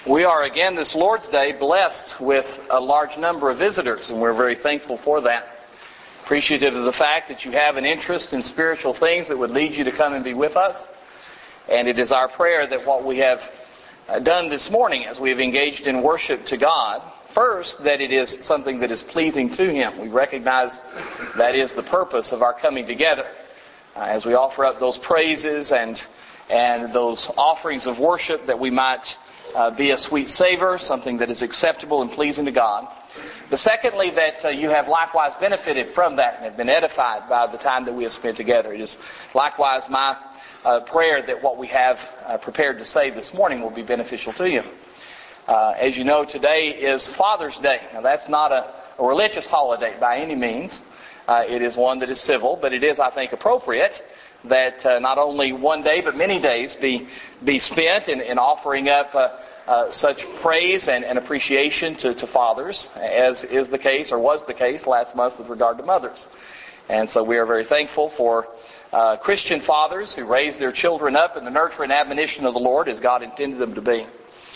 We are again this Lord's Day blessed with a large number of visitors, and we're very thankful for that. Appreciative of the fact that you have an interest in spiritual things that would lead you to come and be with us. And it is our prayer that what we have done this morning as we have engaged in worship to God, first, that it is something that is pleasing to Him. We recognize that is the purpose of our coming together. As we offer up those praises and those offerings of worship, that we might be a sweet savor, something that is acceptable and pleasing to God. But secondly, that you have likewise benefited from that and have been edified by the time that we have spent together. It is likewise my prayer that what we have prepared to say this morning will be beneficial to you. As you know, today is Father's Day. Now, that's not a religious holiday by any means. It is one that is civil, but it is, I think, appropriate that not only one day but many days be spent in offering up such praise and appreciation to fathers, as is the case or was the case last month with regard to mothers. And so we are very thankful for Christian fathers who raise their children up in the nurture and admonition of the Lord as God intended them to be.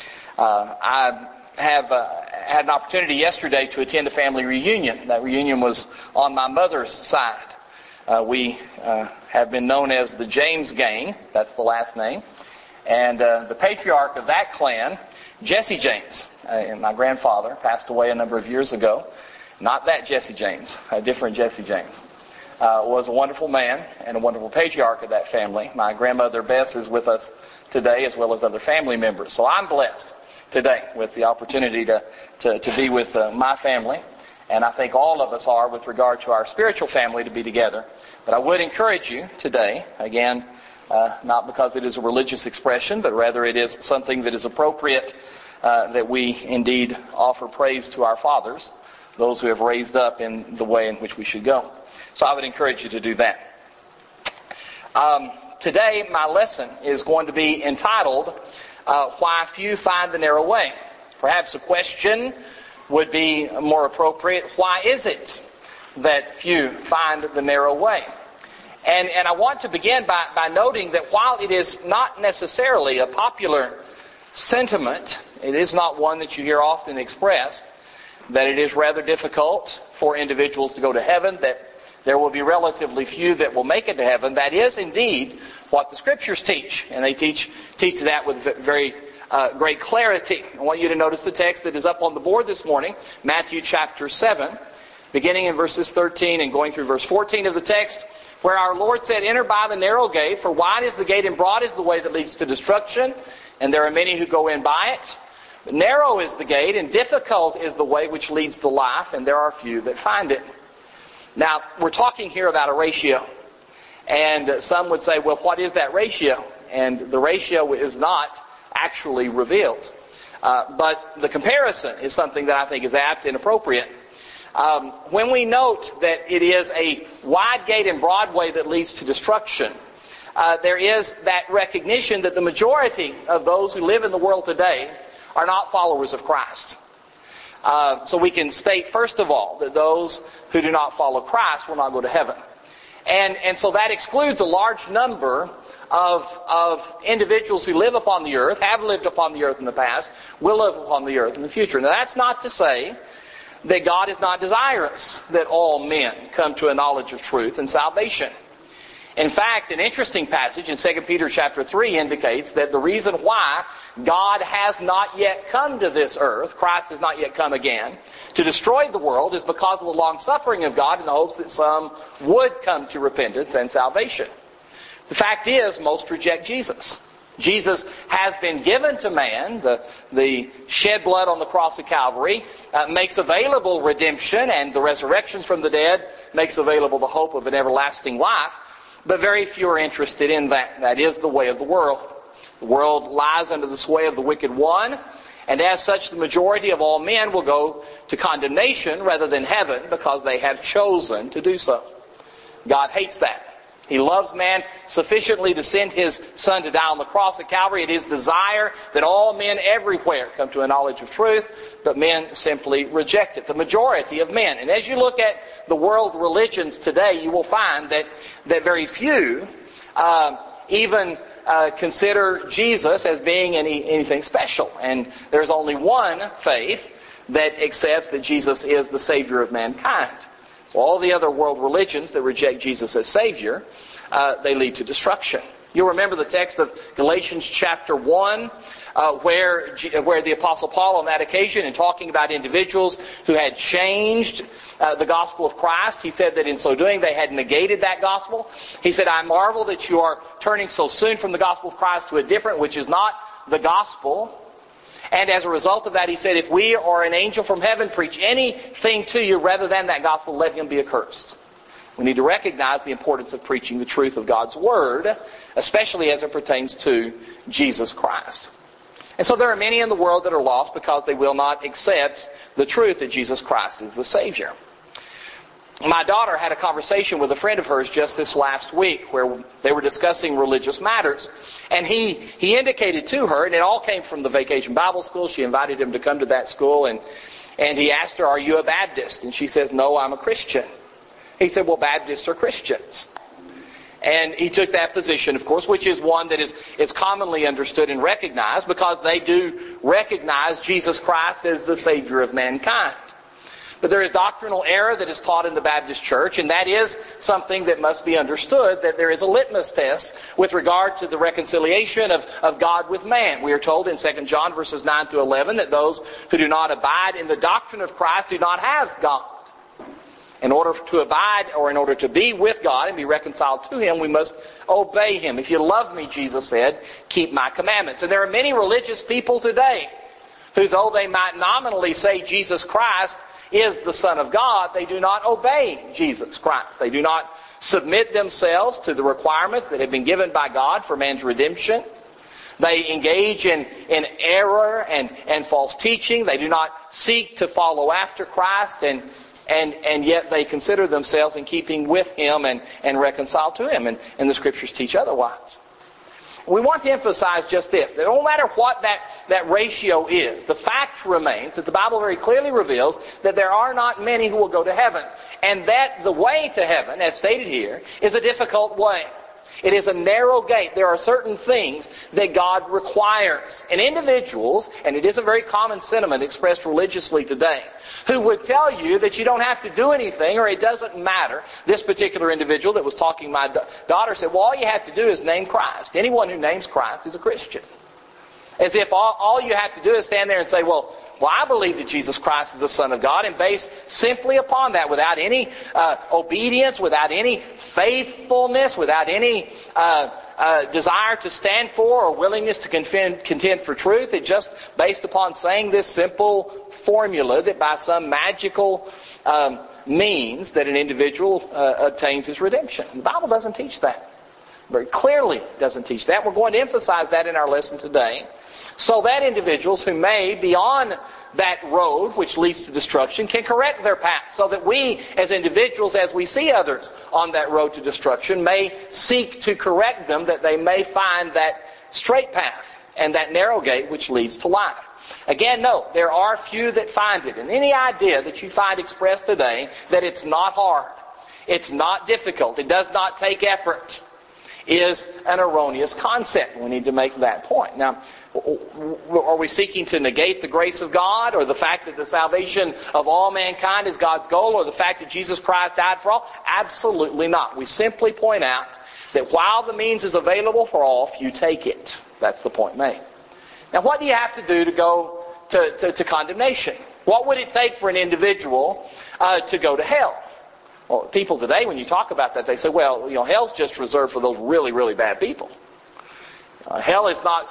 I have had an opportunity yesterday to attend a family reunion. That reunion was on my mother's side. We have been known as the James Gang. That's the last name. And the patriarch of that clan, Jesse James, and my grandfather, passed away a number of years ago. Not that Jesse James, a different Jesse James. Was a wonderful man and a wonderful patriarch of that family. My grandmother Bess is with us today, as well as other family members. So I'm blessed today with the opportunity to be with my family. And I think all of us are with regard to our spiritual family to be together. But I would encourage you today, again, not because it is a religious expression, but rather it is something that is appropriate, that we indeed offer praise to our fathers, those who have raised up in the way in which we should go. So I would encourage you to do that. Today, my lesson is going to be entitled, Why Few Find the Narrow Way. Perhaps a question would be more appropriate. Why is it that few find the narrow way? And I want to begin by noting that while it is not necessarily a popular sentiment, it is not one that you hear often expressed, that it is rather difficult for individuals to go to heaven, that there will be relatively few that will make it to heaven. That is indeed what the Scriptures teach, and they teach that with very great clarity. I want you to notice the text that is up on the board this morning, Matthew chapter 7, beginning in verses 13 and going through verse 14 of the text, where our Lord said, "Enter by the narrow gate, for wide is the gate and broad is the way that leads to destruction, and there are many who go in by it. But narrow is the gate, and difficult is the way which leads to life, and there are few that find it." Now, we're talking here about a ratio. And some would say, well, what is that ratio? And the ratio is not actually revealed. But the comparison is something that I think is apt and appropriate. When we note that it is a wide gate and broad way that leads to destruction, there is that recognition that the majority of those who live in the world today are not followers of Christ. So we can state, first of all, that those who do not follow Christ will not go to heaven. And so that excludes a large number of individuals who live upon the earth, have lived upon the earth in the past, will live upon the earth in the future. Now, that's not to say that God is not desirous that all men come to a knowledge of truth and salvation. In fact, an interesting passage in 2 Peter chapter 3 indicates that the reason why God has not yet come to this earth, Christ has not yet come again, to destroy the world is because of the long suffering of God in the hopes that some would come to repentance and salvation. The fact is, most reject Jesus. Jesus has been given to man. The shed blood on the cross of Calvary makes available redemption, and the resurrection from the dead makes available the hope of an everlasting life. But very few are interested in that. That is the way of the world. The world lies under the sway of the wicked one, and as such the majority of all men will go to condemnation rather than heaven because they have chosen to do so. God hates that. He loves man sufficiently to send His Son to die on the cross at Calvary. It is His desire that all men everywhere come to a knowledge of truth, but men simply reject it. The majority of men. And as you look at the world religions today, you will find that very few even consider Jesus as being anything special. And there's only one faith that accepts that Jesus is the Savior of mankind. So all the other world religions that reject Jesus as Savior, they lead to destruction. You'll remember the text of Galatians chapter 1, where the Apostle Paul on that occasion, in talking about individuals who had changed the gospel of Christ, he said that in so doing they had negated that gospel. He said, I marvel that you are turning so soon from the gospel of Christ to a different, which is not the gospel. And as a result of that, he said, if we or an angel from heaven preach anything to you rather than that gospel, let him be accursed. We need to recognize the importance of preaching the truth of God's Word, especially as it pertains to Jesus Christ. And so there are many in the world that are lost because they will not accept the truth that Jesus Christ is the Savior. My daughter had a conversation with a friend of hers just this last week where they were discussing religious matters. And he indicated to her, and it all came from the Vacation Bible School. She invited him to come to that school, and he asked her, are you a Baptist? And she says, no, I'm a Christian. He said, well, Baptists are Christians. And he took that position, of course, which is one that is commonly understood and recognized because they do recognize Jesus Christ as the Savior of mankind. But there is doctrinal error that is taught in the Baptist church, and that is something that must be understood, that there is a litmus test with regard to the reconciliation of God with man. We are told in 2 John verses 9 through 11 that those who do not abide in the doctrine of Christ do not have God. In order to abide, or in order to be with God and be reconciled to Him, we must obey Him. If you love me, Jesus said, keep my commandments. And there are many religious people today who, though they might nominally say Jesus Christ is the Son of God, they do not obey Jesus Christ. They do not submit themselves to the requirements that have been given by God for man's redemption. They engage in error and false teaching. They do not seek to follow after Christ, and yet they consider themselves in keeping with Him and reconciled to Him. And the Scriptures teach otherwise. We want to emphasize just this, that no matter what that ratio is, the fact remains that the Bible very clearly reveals that there are not many who will go to heaven. And that the way to heaven, as stated here, is a difficult way. It is a narrow gate. There are certain things that God requires. And individuals, and it is a very common sentiment expressed religiously today, who would tell you that you don't have to do anything or it doesn't matter. This particular individual that was talking to my daughter said, well, all you have to do is name Christ. Anyone who names Christ is a Christian. As if all you have to do is stand there and say, well, I believe that Jesus Christ is the Son of God, and based simply upon that, without any obedience, without any faithfulness, without any desire to stand for or willingness to contend for truth, it just based upon saying this simple formula that by some magical means that an individual obtains his redemption. The Bible doesn't teach that. Very clearly doesn't teach that. We're going to emphasize that in our lesson today, so that individuals who may be on that road which leads to destruction can correct their path, so that we as individuals, as we see others on that road to destruction, may seek to correct them, that they may find that straight path and that narrow gate which leads to life. Again, no, there are few that find it. And any idea that you find expressed today that it's not hard, it's not difficult, it does not take effort, is an erroneous concept. We need to make that point. Now, are we seeking to negate the grace of God, or the fact that the salvation of all mankind is God's goal, or the fact that Jesus Christ died for all? Absolutely not. We simply point out that while the means is available for all, few take it. That's the point made. Now, what do you have to do to go to condemnation? What would it take for an individual to go to hell? Well, people today, when you talk about that, they say, well, hell's just reserved for those really, really bad people. Hell is not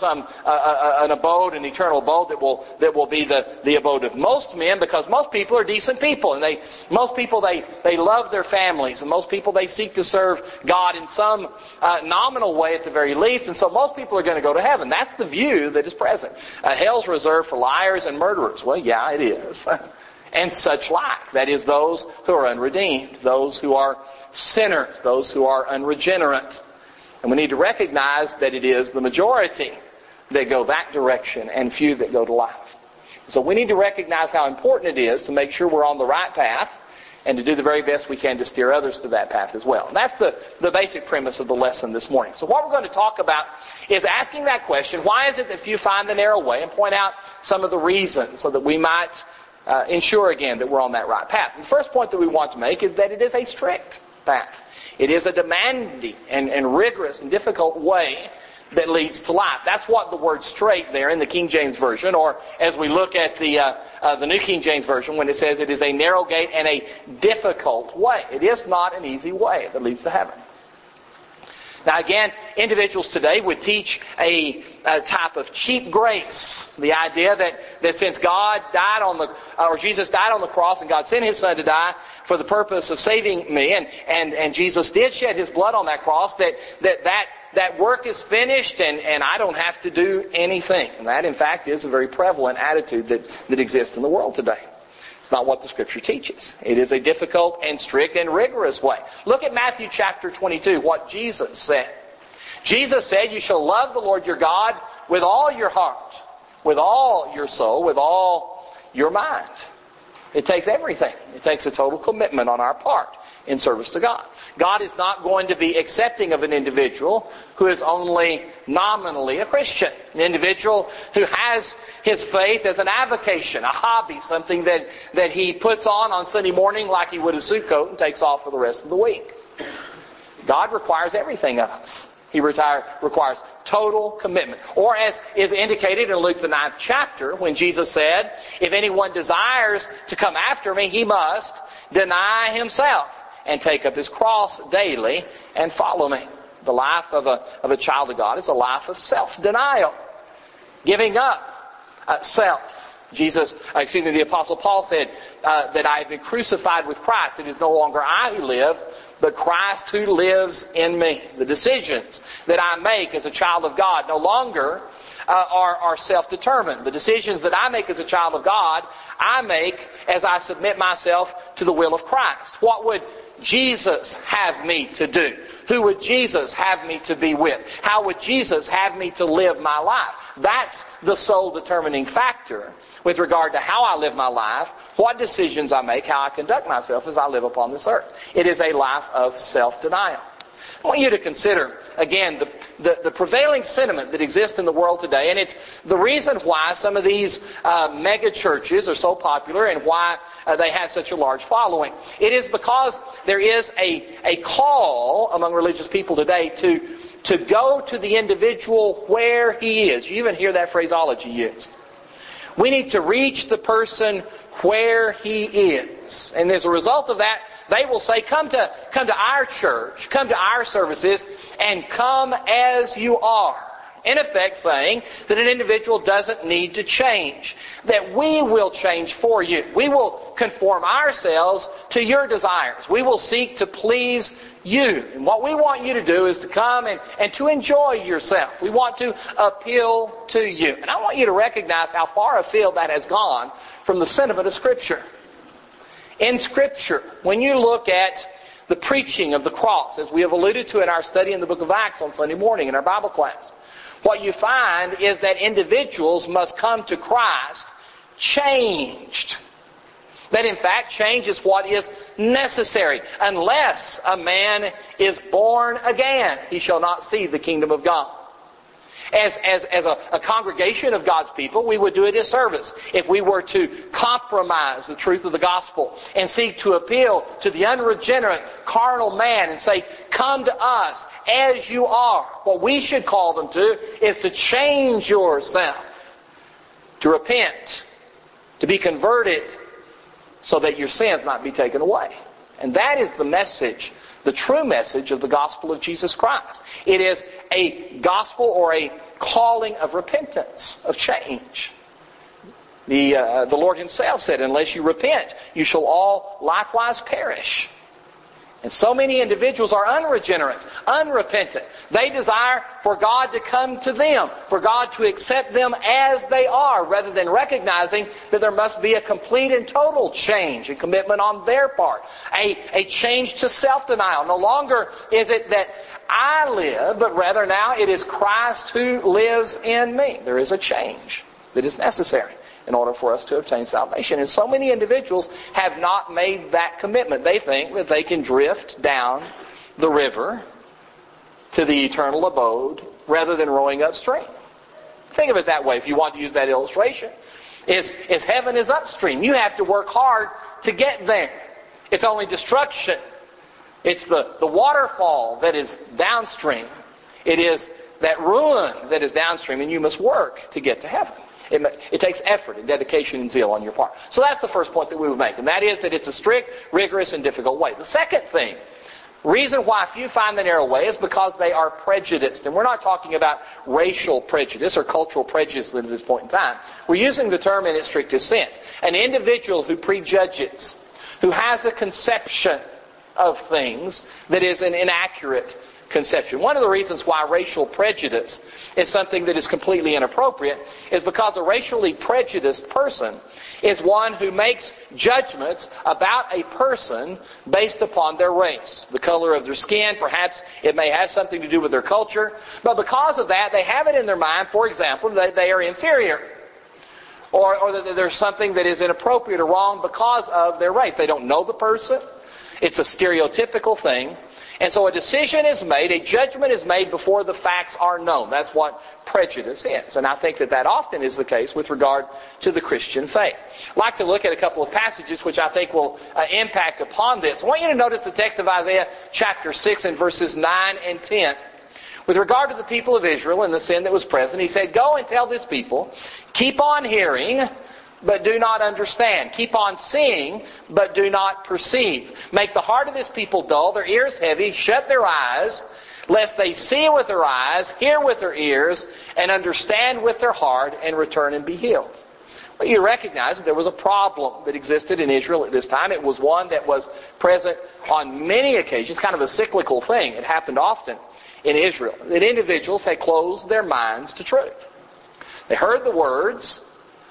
an abode, an eternal abode that will be the abode of most men, because most people are decent people, and most people they love their families, and most people they seek to serve God in some nominal way at the very least, and so most people are going to go to heaven. That's the view that is present. Hell's reserved for liars and murderers. Well, yeah, it is. And such like. That is, those who are unredeemed, those who are sinners, those who are unregenerate. And we need to recognize that it is the majority that go that direction and few that go to life. So we need to recognize how important it is to make sure we're on the right path and to do the very best we can to steer others to that path as well. And that's the basic premise of the lesson this morning. So what we're going to talk about is asking that question, why is it that few find the narrow way, and point out some of the reasons so that we might ensure again that we're on that right path. And the first point that we want to make is that it is a strict path. It is a demanding and rigorous and difficult way that leads to life. That's what the word straight there in the King James Version, or as we look at the New King James Version, when it says it is a narrow gate and a difficult way. It is not an easy way that leads to heaven. Now again, individuals today would teach a type of cheap grace. The idea that since God died or Jesus died on the cross and God sent His Son to die for the purpose of saving me, and Jesus did shed His blood on that cross, that work is finished and I don't have to do anything. And that in fact is a very prevalent attitude that exists in the world today. It's not what the Scripture teaches. It is a difficult and strict and rigorous way. Look at Matthew chapter 22, what Jesus said. Jesus said, you shall love the Lord your God with all your heart, with all your soul, with all your mind. It takes everything. It takes a total commitment on our part in service to God. God is not going to be accepting of an individual who is only nominally a Christian. An individual who has his faith as an avocation, a hobby, something that he puts on Sunday morning like he would a suit coat and takes off for the rest of the week. God requires everything of us. He requires total commitment. Or as is indicated in Luke the 9th chapter, when Jesus said, if anyone desires to come after me, he must deny himself and take up his cross daily and follow me. The life of a child of God is a life of self-denial. Giving up self. The Apostle Paul said that I have been crucified with Christ. It is no longer I who live, but Christ who lives in me. The decisions that I make as a child of God no longer are self-determined. The decisions that I make as a child of God, I make as I submit myself to the will of Christ. What would Jesus have me to do? Who would Jesus have me to be with? How would Jesus have me to live my life? That's the sole determining factor with regard to how I live my life, what decisions I make, how I conduct myself as I live upon this earth. It is a life of self-denial. I want you to consider, again, the prevailing sentiment that exists in the world today, and it's the reason why some of these mega churches are so popular and why they have such a large following. It is because there is a call among religious people today to go to the individual where he is. You even hear that phraseology used. We need to reach the person where he is. And as a result of that, they will say, come to our church, come to our services, and come as you are. In effect saying that an individual doesn't need to change. That we will change for you. We will conform ourselves to your desires. We will seek to please you. And what we want you to do is to come and to enjoy yourself. We want to appeal to you. And I want you to recognize how far afield that has gone from the sentiment of Scripture. In Scripture, when you look at the preaching of the cross, as we have alluded to in our study in the book of Acts on Sunday morning in our Bible class, what you find is that individuals must come to Christ changed. That in fact change is what is necessary. Unless a man is born again, he shall not see the kingdom of God. As a congregation of God's people, we would do a disservice if we were to compromise the truth of the gospel and seek to appeal to the unregenerate carnal man and say, come to us as you are. What we should call them to is to change yourself, to repent, to be converted so that your sins might be taken away. And that is the message, the true message of the gospel of Jesus Christ. It is a gospel or a calling of repentance, of change. The Lord Himself said, unless you repent, you shall all likewise perish. And so many individuals are unregenerate, unrepentant. They desire for God to come to them, for God to accept them as they are, rather than recognizing that there must be a complete and total change and commitment on their part. A change to self-denial. No longer is it that I live, but rather now it is Christ who lives in me. There is a change. that is necessary in order for us to obtain salvation. And so many individuals have not made that commitment. They think that they can drift down the river to the eternal abode rather than rowing upstream. Think of it that way if you want to use that illustration. Is heaven is upstream. You have to work hard to get there. It's only destruction. It's the waterfall that is downstream. It is that ruin that is downstream, and you must work to get to heaven. It takes effort and dedication and zeal on your part. So that's the first point that we would make, and that is that it's a strict, rigorous, and difficult way. The second thing, reason why few find the narrow way is because they are prejudiced. And we're not talking about racial prejudice or cultural prejudice at this point in time. We're using the term in its strictest sense. An individual who prejudges, who has a conception of things that is an inaccurate conception. One of the reasons why racial prejudice is something that is completely inappropriate is because a racially prejudiced person is one who makes judgments about a person based upon their race, the color of their skin. Perhaps it may have something to do with their culture, but because of that, they have it in their mind, for example, that they are inferior, or that there's something that is inappropriate or wrong because of their race. They don't know the person. It's a stereotypical thing. And so a decision is made, a judgment is made before the facts are known. That's what prejudice is. And I think that often is the case with regard to the Christian faith. I'd like to look at a couple of passages which I think will impact upon this. I want you to notice the text of Isaiah chapter 6 and verses 9 and 10. With regard to the people of Israel and the sin that was present, he said, "Go and tell this people, keep on hearing, but do not understand. Keep on seeing, but do not perceive. Make the heart of this people dull, their ears heavy, shut their eyes, lest they see with their eyes, hear with their ears, and understand with their heart, and return and be healed." Well, you recognize that there was a problem that existed in Israel at this time. It was one that was present on many occasions, kind of a cyclical thing. It happened often in Israel, that individuals had closed their minds to truth. They heard the words,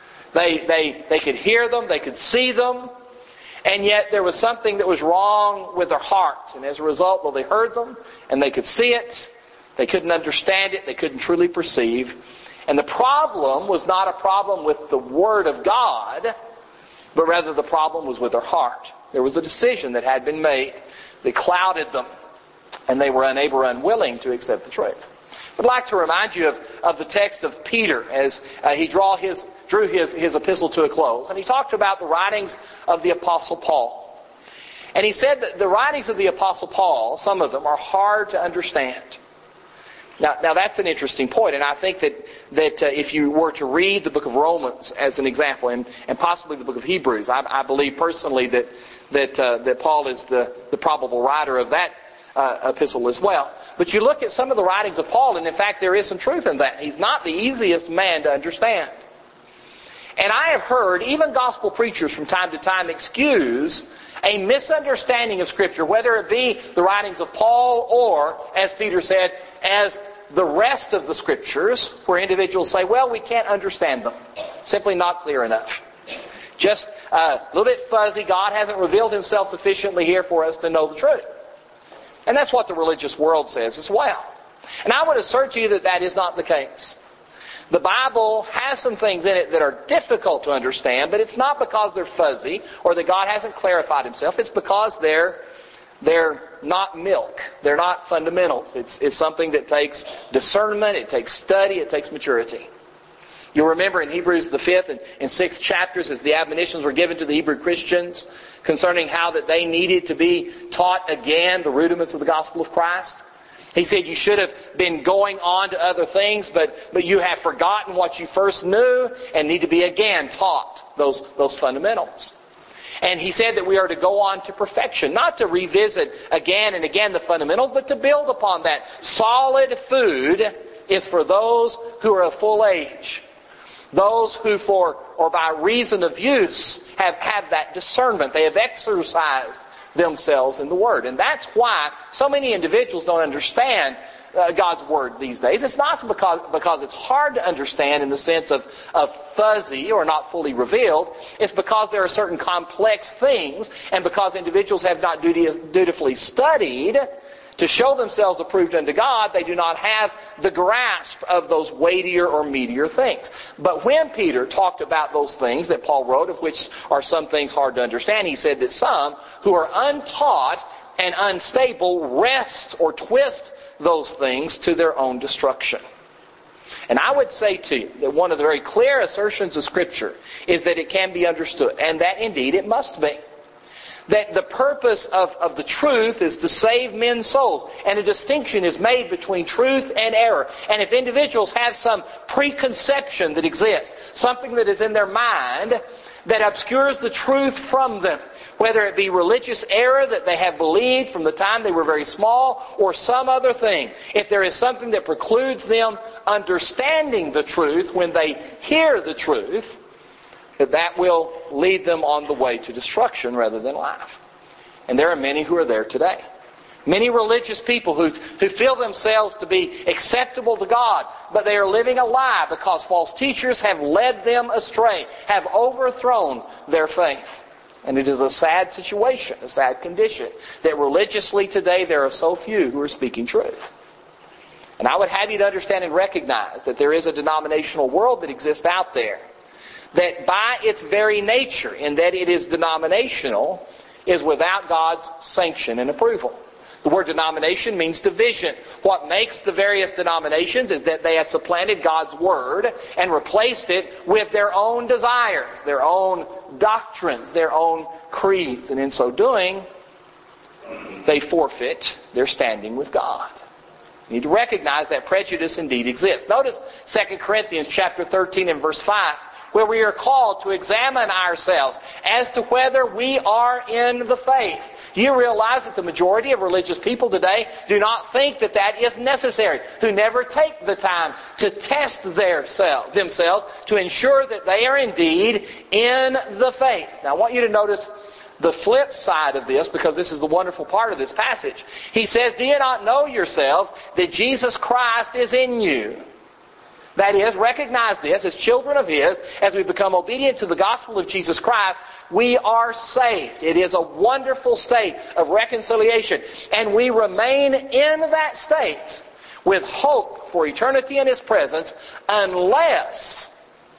They could hear them, they could see them, and yet there was something that was wrong with their hearts. And as a result, though they heard them and they could see it, they couldn't understand it, they couldn't truly perceive. And the problem was not a problem with the Word of God, but rather the problem was with their heart. There was a decision that had been made that clouded them, and they were unable or unwilling to accept the truth. I'd like to remind you of the text of Peter as he drew his epistle to a close. And he talked about the writings of the Apostle Paul. And he said that the writings of the Apostle Paul, some of them, are hard to understand. Now that's an interesting point, and I think that if you were to read the book of Romans as an example, and possibly the book of Hebrews, I believe personally that Paul is the probable writer of that epistle as well. But you look at some of the writings of Paul, and in fact there is some truth in that. He's not the easiest man to understand. And I have heard even gospel preachers from time to time excuse a misunderstanding of Scripture, whether it be the writings of Paul or, as Peter said, as the rest of the Scriptures, where individuals say, well, we can't understand them. Simply not clear enough. Just a little bit fuzzy. God hasn't revealed Himself sufficiently here for us to know the truth. And that's what the religious world says as well. And I would assert to you that that is not the case. The Bible has some things in it that are difficult to understand, but it's not because they're fuzzy or that God hasn't clarified Himself. It's because they're not milk. They're not fundamentals. It's something that takes discernment, it takes study, it takes maturity. You'll remember in Hebrews the 5th and 6th chapters, as the admonitions were given to the Hebrew Christians concerning how that they needed to be taught again the rudiments of the gospel of Christ. He said you should have been going on to other things, but you have forgotten what you first knew and need to be again taught those fundamentals. And he said that we are to go on to perfection, not to revisit again and again the fundamentals, but to build upon that. Solid food is for those who are of full age. Those who for or by reason of use have had that discernment. They have exercised themselves in the Word. And that's why so many individuals don't understand God's Word these days. It's not because it's hard to understand in the sense of fuzzy or not fully revealed. It's because there are certain complex things, and because individuals have not dutifully studied to show themselves approved unto God, they do not have the grasp of those weightier or meatier things. But when Peter talked about those things that Paul wrote, of which are some things hard to understand, he said that some who are untaught and unstable wrest or twist those things to their own destruction. And I would say to you that one of the very clear assertions of Scripture is that it can be understood, and that indeed it must be. That the purpose of the truth is to save men's souls. And a distinction is made between truth and error. And if individuals have some preconception that exists, something that is in their mind that obscures the truth from them, whether it be religious error that they have believed from the time they were very small, or some other thing, if there is something that precludes them understanding the truth when they hear the truth, that will lead them on the way to destruction rather than life. And there are many who are there today. Many religious people who feel themselves to be acceptable to God, but they are living a lie because false teachers have led them astray, have overthrown their faith. And it is a sad situation, a sad condition, that religiously today there are so few who are speaking truth. And I would have you to understand and recognize that there is a denominational world that exists out there that by its very nature, in that it is denominational, is without God's sanction and approval. The word denomination means division. What makes the various denominations is that they have supplanted God's Word and replaced it with their own desires, their own doctrines, their own creeds. And in so doing, they forfeit their standing with God. You need to recognize that prejudice indeed exists. Notice 2 Corinthians chapter 13 and verse 5. Where we are called to examine ourselves as to whether we are in the faith. Do you realize that the majority of religious people today do not think that that is necessary, who never take the time to test themselves to ensure that they are indeed in the faith? Now I want you to notice the flip side of this, because this is the wonderful part of this passage. He says, do you not know yourselves that Jesus Christ is in you? That is, recognize this, as children of His, as we become obedient to the gospel of Jesus Christ, we are saved. It is a wonderful state of reconciliation. And we remain in that state with hope for eternity in His presence unless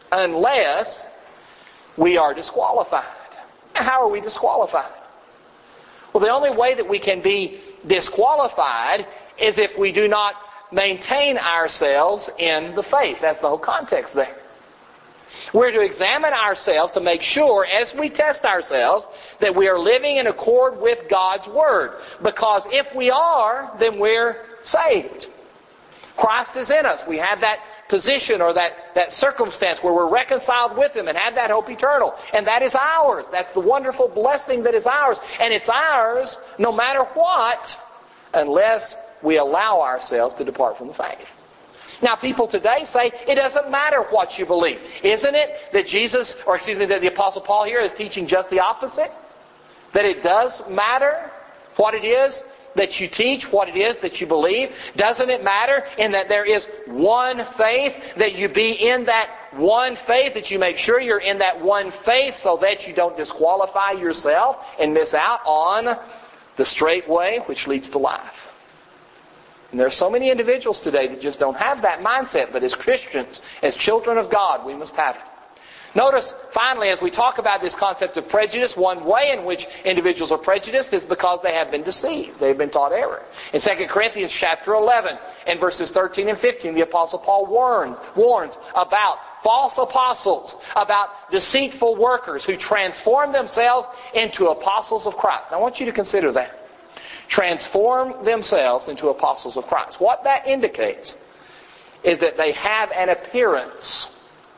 we are disqualified. How are we disqualified? Well, the only way that we can be disqualified is if we do not maintain ourselves in the faith. That's the whole context there. We're to examine ourselves to make sure, as we test ourselves, that we are living in accord with God's Word. Because if we are, then we're saved. Christ is in us. We have that position or that circumstance where we're reconciled with Him and have that hope eternal. And that is ours. That's the wonderful blessing that is ours. And it's ours no matter what, unless we allow ourselves to depart from the faith. Now people today say, it doesn't matter what you believe. Isn't it that that the Apostle Paul here is teaching just the opposite? That it does matter what it is that you teach, what it is that you believe? Doesn't it matter in that there is one faith, that you be in that one faith, that you make sure you're in that one faith so that you don't disqualify yourself and miss out on the straight way which leads to life? And there are so many individuals today that just don't have that mindset. But as Christians, as children of God, we must have it. Notice, finally, as we talk about this concept of prejudice, one way in which individuals are prejudiced is because they have been deceived. They've been taught error. In 2 Corinthians chapter 11, in verses 13 and 15, the Apostle Paul warns about false apostles, about deceitful workers who transform themselves into apostles of Christ. Now, I want you to consider that. Transform themselves into apostles of Christ. What that indicates is that they have an appearance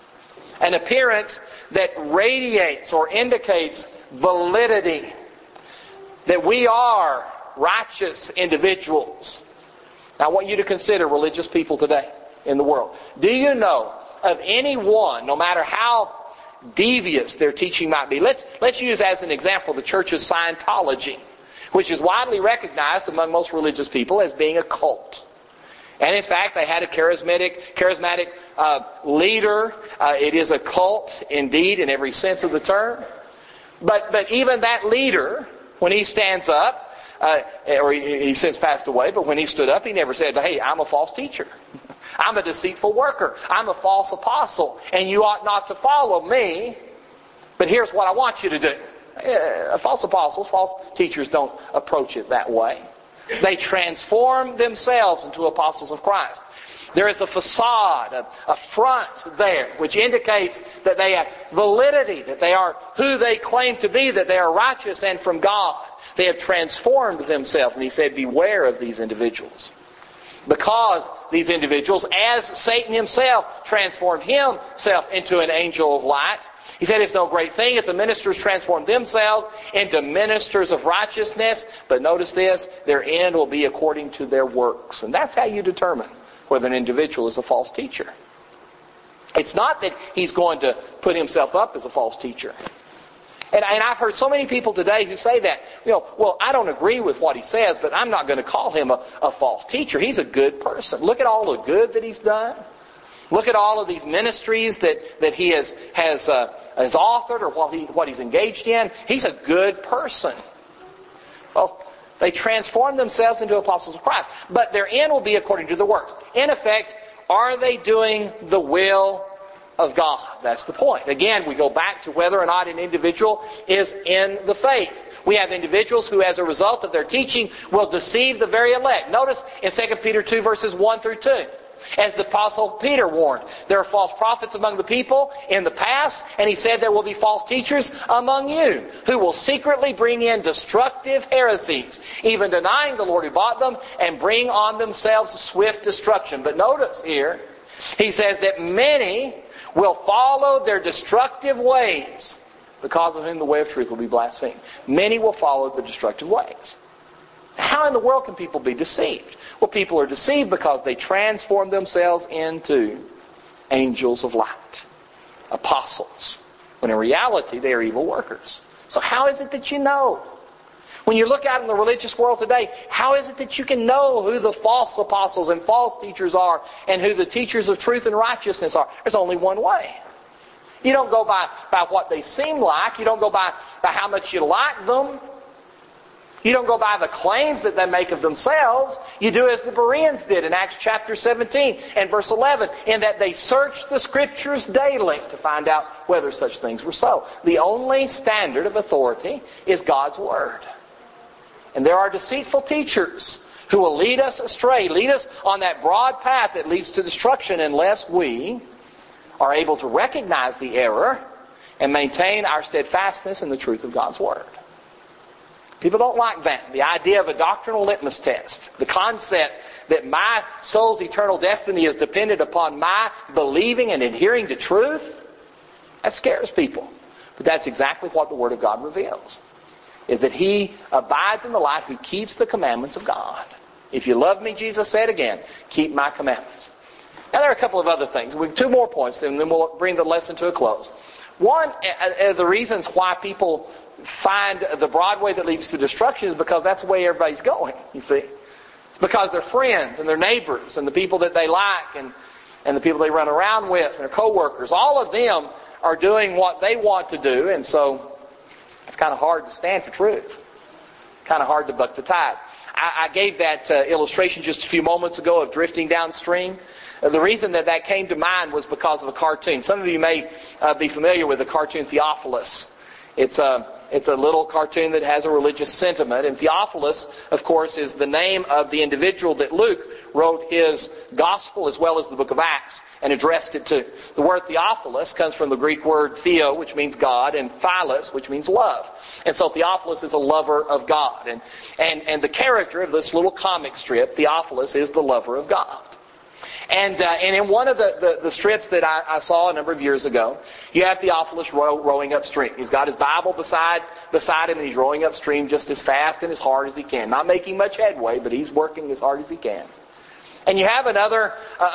that radiates or indicates validity, that we are righteous individuals. Now I want you to consider religious people today in the world. Do you know of anyone, no matter how devious their teaching might be? Let's use as an example the Church of Scientology, which is widely recognized among most religious people as being a cult. And in fact, they had a charismatic leader. It is a cult, indeed, in every sense of the term. But even that leader, when he stands up, or he since passed away, but when he stood up, he never said, hey, I'm a false teacher. I'm a deceitful worker. I'm a false apostle, and you ought not to follow me, but here's what I want you to do. False apostles, false teachers don't approach it that way. They transform themselves into apostles of Christ. There is a facade, a front there, which indicates that they have validity, that they are who they claim to be, that they are righteous and from God. They have transformed themselves. And he said, beware of these individuals. Because these individuals, as Satan himself transformed himself into an angel of light, he said it's no great thing if the ministers transform themselves into ministers of righteousness. But notice this, their end will be according to their works. And that's how you determine whether an individual is a false teacher. It's not that he's going to put himself up as a false teacher. And I've heard so many people today who say that, well, I don't agree with what he says, but I'm not going to call him a false teacher. He's a good person. Look at all the good that he's done. Look at all of these ministries that he has authored or what he's engaged in. He's a good person. Well, they transform themselves into apostles of Christ. But their end will be according to the works. In effect, are they doing the will of God? That's the point. Again, we go back to whether or not an individual is in the faith. We have individuals who, as a result of their teaching, will deceive the very elect. Notice in 2 Peter 2, verses 1 through 2. As the Apostle Peter warned, there are false prophets among the people in the past, and he said there will be false teachers among you, who will secretly bring in destructive heresies, even denying the Lord who bought them, and bring on themselves swift destruction. But notice here, he says that many will follow their destructive ways, because of whom the way of truth will be blasphemed. Many will follow the destructive ways. How in the world can people be deceived? Well, people are deceived because they transform themselves into angels of light, apostles, when in reality they are evil workers. So how is it that you know? When you look out in the religious world today, how is it that you can know who the false apostles and false teachers are and who the teachers of truth and righteousness are? There's only one way. You don't go by what they seem like. You don't go by how much you like them. You don't go by the claims that they make of themselves. You do as the Bereans did in Acts chapter 17 and verse 11, in that they searched the Scriptures daily to find out whether such things were so. The only standard of authority is God's Word. And there are deceitful teachers who will lead us astray, lead us on that broad path that leads to destruction unless we are able to recognize the error and maintain our steadfastness in the truth of God's Word. People don't like that. The idea of a doctrinal litmus test. The concept that my soul's eternal destiny is dependent upon my believing and adhering to truth. That scares people. But that's exactly what the Word of God reveals. Is that he abides in the life who keeps the commandments of God. If you love me, Jesus said again, keep my commandments. Now there are a couple of other things. We have two more points and then we'll bring the lesson to a close. One of the reasons why people find the broad way that leads to destruction is because that's the way everybody's going, you see. It's because their friends and their neighbors and the people that they like and the people they run around with and their co-workers, all of them are doing what they want to do, and so it's kind of hard to stand for truth. Kind of hard to buck the tide. I gave that illustration just a few moments ago of drifting downstream. The reason that came to mind was because of a cartoon. Some of you may be familiar with the cartoon Theophilus. It's a little cartoon that has a religious sentiment. And Theophilus, of course, is the name of the individual that Luke wrote his gospel as well as the book of Acts and addressed it to. The word Theophilus comes from the Greek word theo, which means God, and philos, which means love. And so Theophilus is a lover of God. And the character of this little comic strip, Theophilus, is the lover of God. And in one of the strips that I saw a number of years ago, you have Theophilus rowing upstream. He's got his Bible beside him, and he's rowing upstream just as fast and as hard as he can. Not making much headway, but he's working as hard as he can. And you have another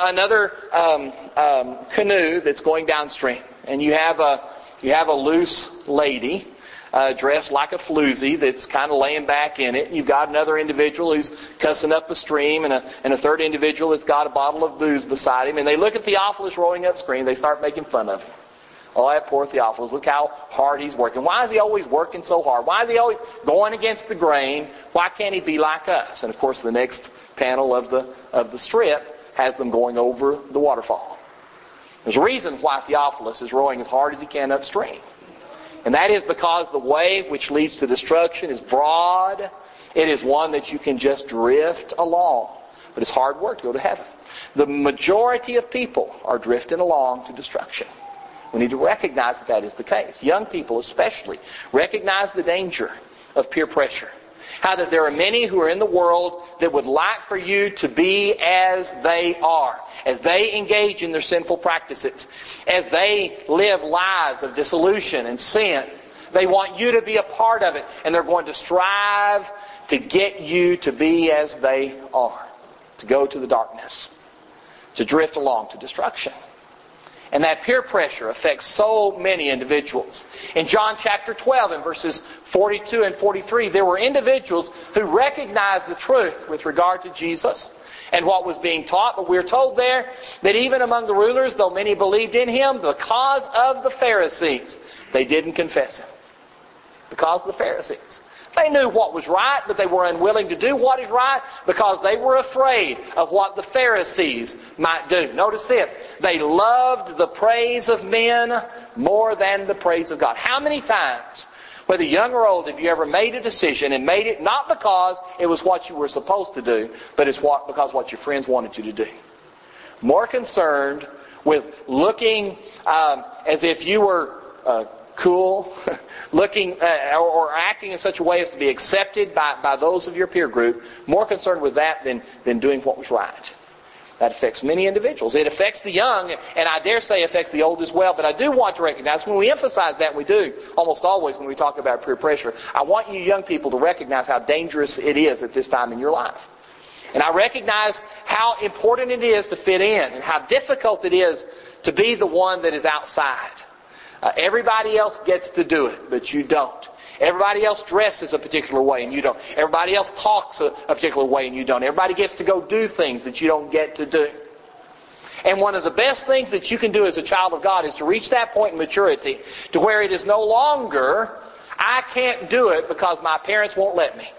canoe that's going downstream, and you have a loose lady dressed like a floozy that's kind of laying back in it. You've got another individual who's cussing up a stream, and a third individual that's got a bottle of booze beside him. And they look at Theophilus rowing upstream. They start making fun of him. Oh, that poor Theophilus, look how hard he's working. Why is he always working so hard? Why is he always going against the grain? Why can't he be like us? And of course the next panel of the strip has them going over the waterfall. There's a reason why Theophilus is rowing as hard as he can upstream. And that is because the way which leads to destruction is broad. It is one that you can just drift along. But it's hard work to go to heaven. The majority of people are drifting along to destruction. We need to recognize that is the case. Young people especially recognize the danger of peer pressure. How that there are many who are in the world that would like for you to be as they are, as they engage in their sinful practices, as they live lives of dissolution and sin. They want you to be a part of it, and they're going to strive to get you to be as they are, to go to the darkness, to drift along to destruction. And that peer pressure affects so many individuals. In John chapter 12, in verses 42 and 43, there were individuals who recognized the truth with regard to Jesus and what was being taught. But we're told there that even among the rulers, though many believed in him, because of the Pharisees, they didn't confess him. Because of the Pharisees. They knew what was right, but they were unwilling to do what is right because they were afraid of what the Pharisees might do. Notice this. They loved the praise of men more than the praise of God. How many times, whether young or old, have you ever made a decision and made it not because it was what you were supposed to do, but it's because what your friends wanted you to do? More concerned with looking as if you were cool, looking or acting in such a way as to be accepted by those of your peer group, more concerned with that than doing what was right. That affects many individuals. It affects the young, and I dare say affects the old as well. But I do want to recognize, when we emphasize that, we do almost always when we talk about peer pressure, I want you young people to recognize how dangerous it is at this time in your life. And I recognize how important it is to fit in and how difficult it is to be the one that is outside. Everybody else gets to do it, but you don't. Everybody else dresses a particular way and you don't. Everybody else talks a particular way and you don't. Everybody gets to go do things that you don't get to do. And one of the best things that you can do as a child of God is to reach that point in maturity to where it is no longer, I can't do it because my parents won't let me.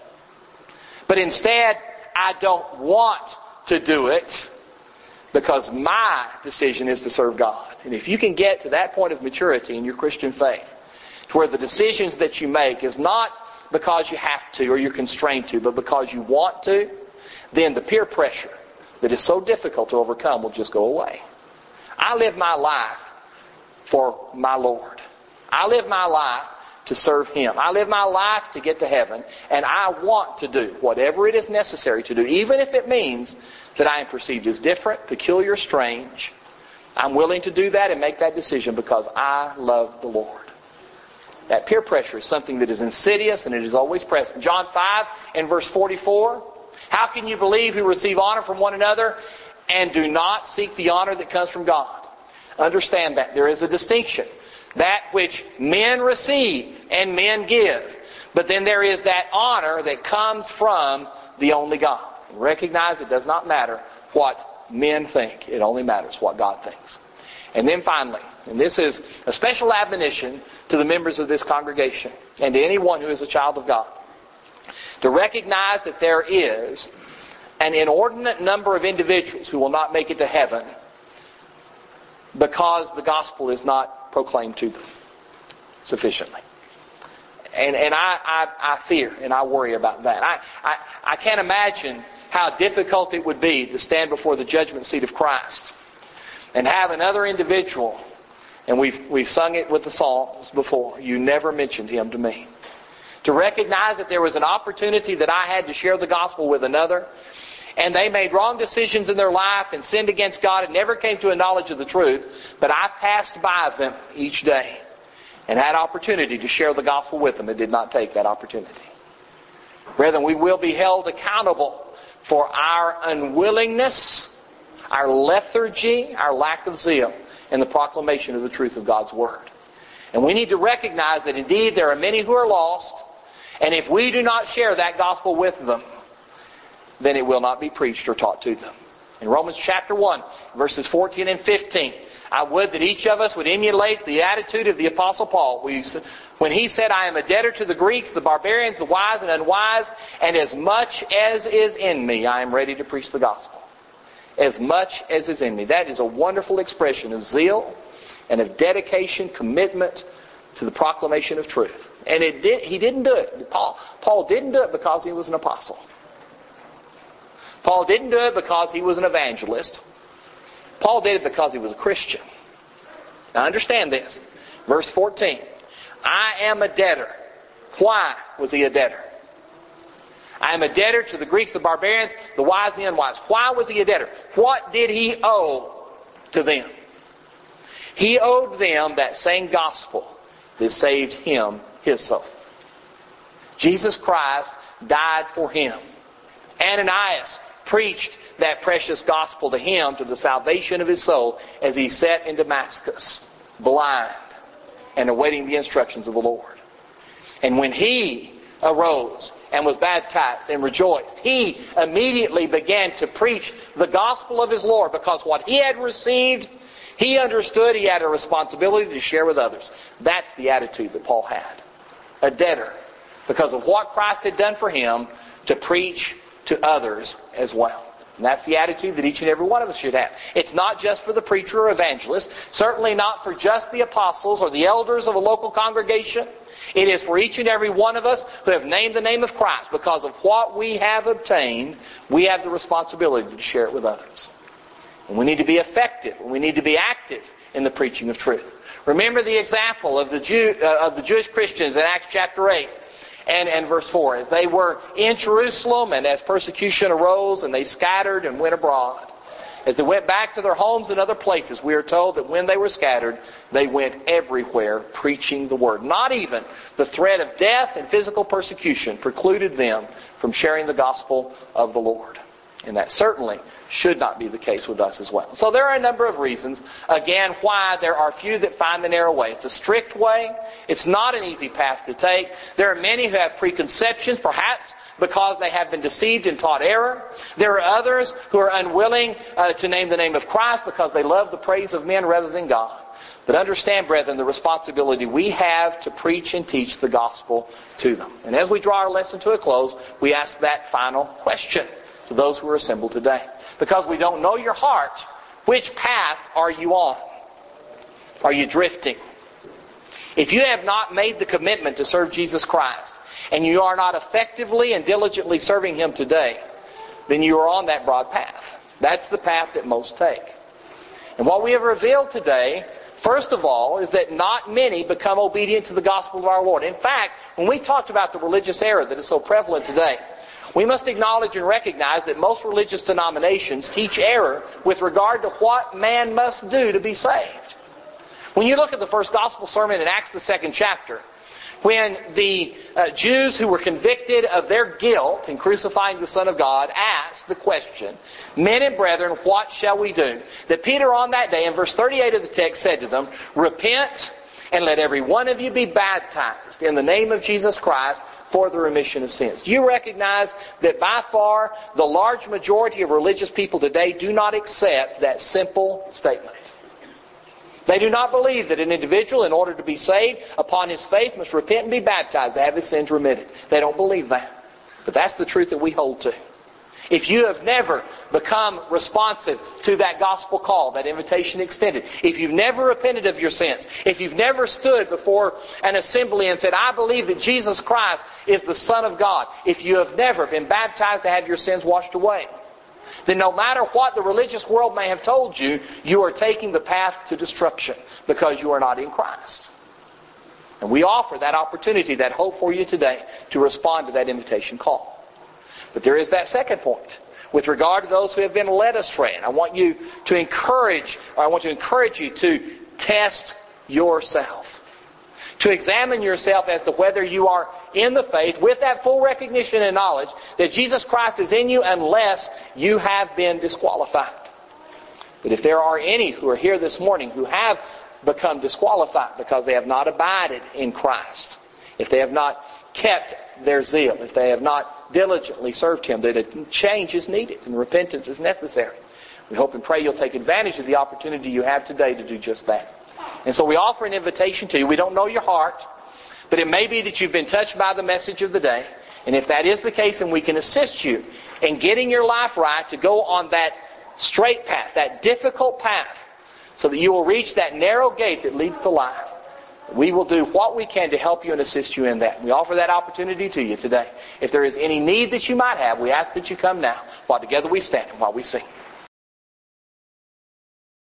But instead, I don't want to do it because my decision is to serve God. And if you can get to that point of maturity in your Christian faith, to where the decisions that you make is not because you have to or you're constrained to, but because you want to, then the peer pressure that is so difficult to overcome will just go away. I live my life for my Lord. I live my life to serve Him. I live my life to get to heaven, and I want to do whatever it is necessary to do, even if it means that I am perceived as different, peculiar, strange. I'm willing to do that and make that decision because I love the Lord. That peer pressure is something that is insidious and it is always present. John 5 and verse 44. How can you believe who receive honor from one another and do not seek the honor that comes from God? Understand that. There is a distinction. That which men receive and men give. But then there is that honor that comes from the only God. Recognize it does not matter what men think. It only matters what God thinks. And then finally, and this is a special admonition to the members of this congregation and to anyone who is a child of God, to recognize that there is an inordinate number of individuals who will not make it to heaven because the gospel is not proclaimed to them sufficiently. And I fear and I worry about that. I can't imagine how difficult it would be to stand before the judgment seat of Christ and have another individual, and we've sung it with the Psalms before, you never mentioned him to me. To recognize that there was an opportunity that I had to share the gospel with another, and they made wrong decisions in their life and sinned against God and never came to a knowledge of the truth, but I passed by them each day and had opportunity to share the gospel with them and did not take that opportunity. Brethren, we will be held accountable for our unwillingness, our lethargy, our lack of zeal in the proclamation of the truth of God's Word. And we need to recognize that indeed there are many who are lost, and if we do not share that gospel with them, then it will not be preached or taught to them. In Romans chapter 1, verses 14 and 15, I would that each of us would emulate the attitude of the Apostle Paul. When he said, I am a debtor to the Greeks, the barbarians, the wise and unwise, and as much as is in me, I am ready to preach the gospel. As much as is in me. That is a wonderful expression of zeal and of dedication, commitment to the proclamation of truth. And he didn't do it. Paul didn't do it because he was an apostle. Paul didn't do it because he was an evangelist. Paul did it because he was a Christian. Now understand this. Verse 14. I am a debtor. Why was he a debtor? I am a debtor to the Greeks, the barbarians, the wise and the unwise. Why was he a debtor? What did he owe to them? He owed them that same gospel that saved him, his soul. Jesus Christ died for him. Ananias preached that precious gospel to him, to the salvation of his soul, as he sat in Damascus, blind, and awaiting the instructions of the Lord. And when he arose and was baptized and rejoiced, he immediately began to preach the gospel of his Lord, because what he had received, he understood he had a responsibility to share with others. That's the attitude that Paul had. A debtor, because of what Christ had done for him, to preach to others as well. And that's the attitude that each and every one of us should have. It's not just for the preacher or evangelist. Certainly not for just the apostles or the elders of a local congregation. It is for each and every one of us who have named the name of Christ. Because of what we have obtained, we have the responsibility to share it with others. And we need to be effective. And we need to be active in the preaching of truth. Remember the example of the Jewish Christians in Acts chapter 8. And verse 4, as they were in Jerusalem and as persecution arose and they scattered and went abroad. As they went back to their homes and other places, we are told that when they were scattered, they went everywhere preaching the word. Not even the threat of death and physical persecution precluded them from sharing the gospel of the Lord. And that certainly should not be the case with us as well. So there are a number of reasons, again, why there are few that find the narrow way. It's a strict way. It's not an easy path to take. There are many who have preconceptions, perhaps because they have been deceived and taught error. There are others who are unwilling to name the name of Christ because they love the praise of men rather than God. But understand, brethren, the responsibility we have to preach and teach the gospel to them. And as we draw our lesson to a close, we ask that final question to those who are assembled today. Because we don't know your heart, which path are you on? Are you drifting? If you have not made the commitment to serve Jesus Christ, and you are not effectively and diligently serving Him today, then you are on that broad path. That's the path that most take. And what we have revealed today, first of all, is that not many become obedient to the gospel of our Lord. In fact, when we talked about the religious error that is so prevalent today, we must acknowledge and recognize that most religious denominations teach error with regard to what man must do to be saved. When you look at the first gospel sermon in Acts, the 2nd chapter, when the Jews who were convicted of their guilt in crucifying the Son of God asked the question, men and brethren, what shall we do? That Peter on that day, in verse 38 of the text, said to them, repent and let every one of you be baptized in the name of Jesus Christ for the remission of sins. Do you recognize that by far the large majority of religious people today do not accept that simple statement? They do not believe that an individual, in order to be saved, upon his faith must repent and be baptized to have his sins remitted. They don't believe that. But that's the truth that we hold to. If you have never become responsive to that gospel call, that invitation extended, if you've never repented of your sins, if you've never stood before an assembly and said, I believe that Jesus Christ is the Son of God, if you have never been baptized to have your sins washed away, then no matter what the religious world may have told you, you are taking the path to destruction because you are not in Christ. And we offer that opportunity, that hope for you today to respond to that invitation call. But there is that second point with regard to those who have been led astray. And I want to encourage you to test yourself. To examine yourself as to whether you are in the faith with that full recognition and knowledge that Jesus Christ is in you unless you have been disqualified. But if there are any who are here this morning who have become disqualified because they have not abided in Christ, if they have not kept their zeal, if they have not diligently served Him, that a change is needed and repentance is necessary. We hope and pray you'll take advantage of the opportunity you have today to do just that. And so we offer an invitation to you. We don't know your heart, but it may be that you've been touched by the message of the day. And if that is the case, then we can assist you in getting your life right to go on that straight path, that difficult path, so that you will reach that narrow gate that leads to life. We will do what we can to help you and assist you in that. We offer that opportunity to you today. If there is any need that you might have, we ask that you come now while together we stand and while we sing.